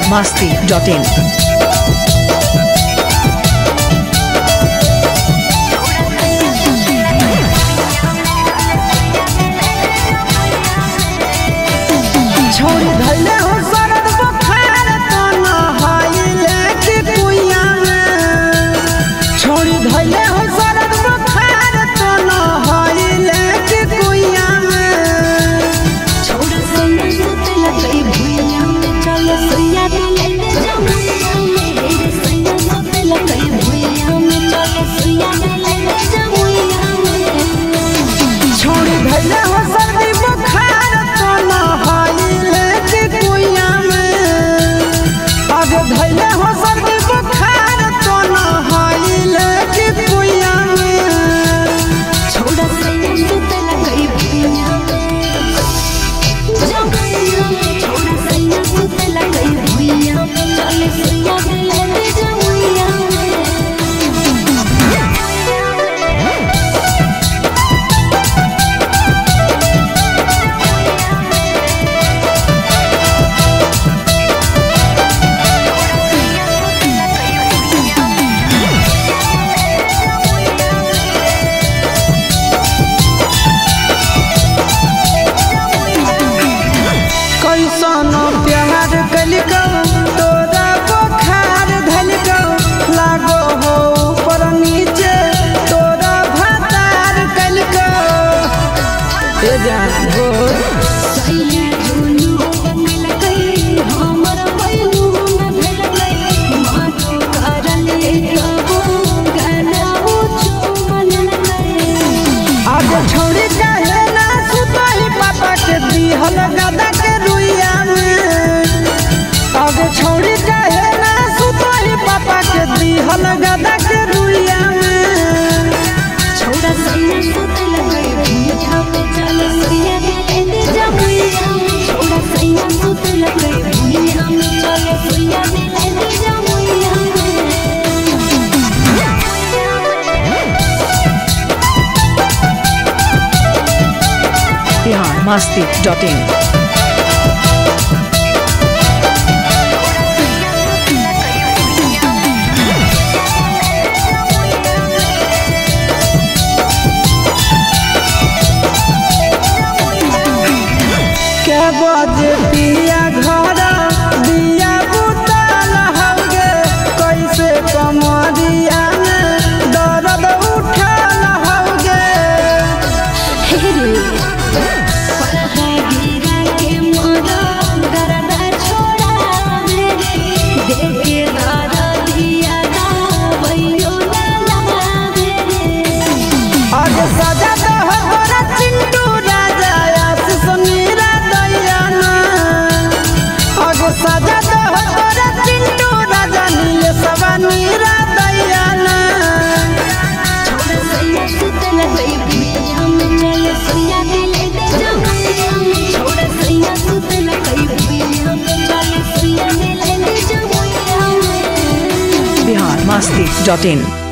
biharmasti.in छोड़ी धैले हो सरद बुखार तो नहाइले कि कुइया में। छोड़ी धैले हो सरद बुखार तो नहाइले कि कुइया में। छोड़ा सैया सुते लगई भुइया में चल सैया दिले जमुइया में। सैया सुते लगई भुइया में चल सैया दिले जमुइया में। छोड़ी धैले हो सर्दी बुखार तो नहाइले कि कुइया में। आगे धैले हो सर्दी बुखार तो नहाइले कि कुइया में। छोड़ा सैया सुते लगई भुइया में जमुइया में। छोड़ा सैया सुते लगई भुइया में चल सैया दिले जमुइया में। कैसन प्यार कलिको तोरा बुखार धलिको। लागो हो ऊपर नीचे तोरा भातार कलिको। ए जान गो सैया दुनु बंगल गई हमर बैलू में भेल गई। मानो करले कबो गनाऊ चुमन गई। आज छोड़ी काहे ना सुतही पापा के दिहल गदा के रुइया में। आज छोड़ी काहे ना सुतही पापा के दिहल गदा के रुइया में। छोड़ा सैया सुते लगई भुइया में चल सैया दिले जमुइया में। छोड़ा सैया सुते लगई भुइया में चल सैया दिले जमुइया में। biharmasti.in के बजे पिया घर दिया बुतल हौगे। कैसे कमरिया में दर्द उठल हौगे। पलहा गिरा के मोरा गरदा छोड़ा मेरे। देखे दादा दिया गावैयो लाला मेरे। आज सजा दह तोरा चिंटू राजा आशीष मीरा दैयाना। आज सजा दह तोरा चिंटू राजा नीलेशवा मीरा दैयाना। छोड़ा सैया सुते लगई भुइया में चल सैया दिले जमुइया में। छोड़ा सैया सुते लगई भुइया में चल सैया दिले जमुइया में। biharmasti.in